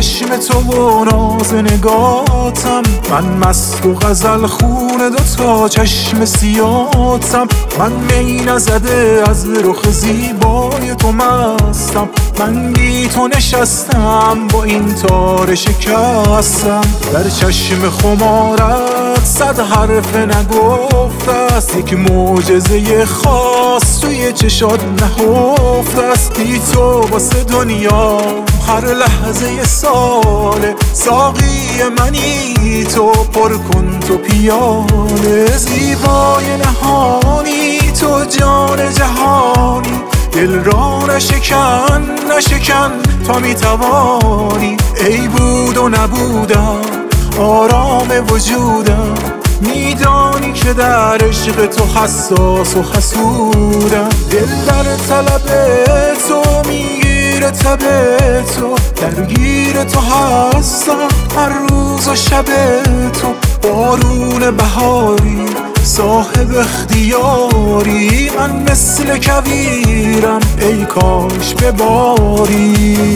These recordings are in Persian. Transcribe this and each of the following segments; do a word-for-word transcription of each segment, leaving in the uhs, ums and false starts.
چشم تو و ناز نگاتم، من مست و غزل خون دوتا چشم سیاتم. من می نزده از رخ زیبای تو مستم، من بی تو نشستم با این تار شکستم. در چشم خمارت صد حرف نگفته است، یک معجزه خاص توی چشات نهفته است. بی تو واسه دنیا هر لحظه ساله، ساقی منی تو پر کن تو پیاله. زیبای نهانی تو جان جهانی، دل را نشکن نشکن تا میتوانی. ای بود و نبودم آرام وجودم، میدانی که در عشق تو حساس و حسودم. دل در طلب تو میگیره تب تو، درگیر تو هستم هر روز و شب تو. بارون بهاری صاحب اختیاری، من مثل کویرم ای کاش بباری.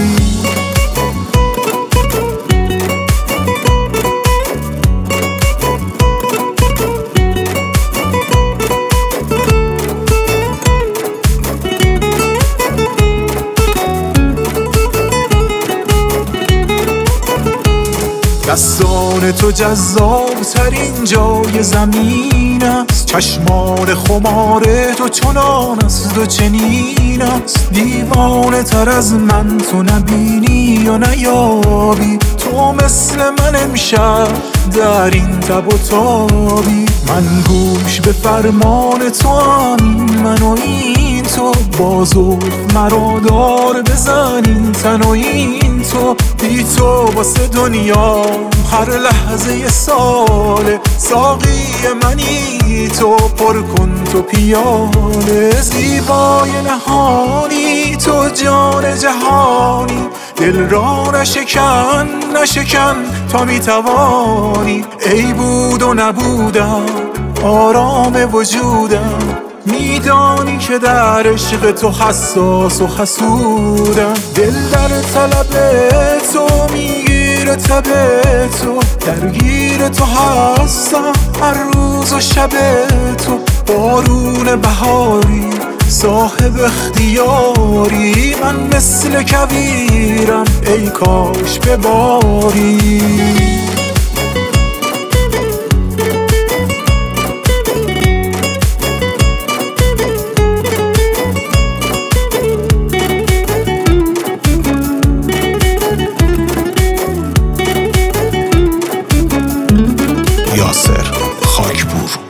دستان تو جذاب ترین جای زمین است، چشمان خمار تو چنان است و چنین است. دیوانه تر از من تو نبینی و نیابی، تو مثل من امشب در این تب و تابی. من گوش به فرمان تو هم من و این تو، با زلف مرا دار بزن این تن و این تو. بی تو واسه دنیا هر لحظه ساله، ساقی منی تو پر کن تو پیاله. زیبای نهانی تو جان جهانی، دل را نشکن نشکن تا میتوانی. ای بود و نبودم آرام وجودم، میدانی که در عشق تو حساس و حسودم. دل در طلب تو میگیره تب تو، درگیر تو هستم هر روز و شب تو. بارون بهاری صاحب اختیاری، من مثل کویرم ای کاش بباری. یاسر خاکپور.